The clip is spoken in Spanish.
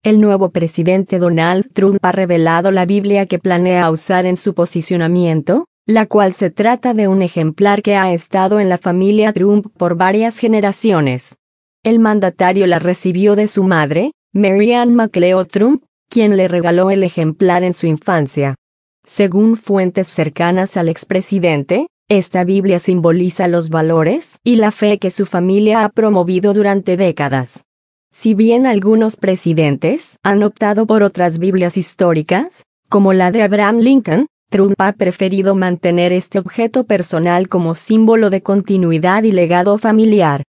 El nuevo presidente Donald Trump ha revelado la Biblia que planea usar en su posicionamiento, la cual se trata de un ejemplar que ha estado en la familia Trump por varias generaciones. El mandatario la recibió de su madre, Mary Ann MacLeod Trump, quien le regaló el ejemplar en su infancia. Según fuentes cercanas al expresidente, esta Biblia simboliza los valores y la fe que su familia ha promovido durante décadas. Si bien algunos presidentes han optado por otras Biblias históricas, como la de Abraham Lincoln, Trump ha preferido mantener este objeto personal como símbolo de continuidad y legado familiar.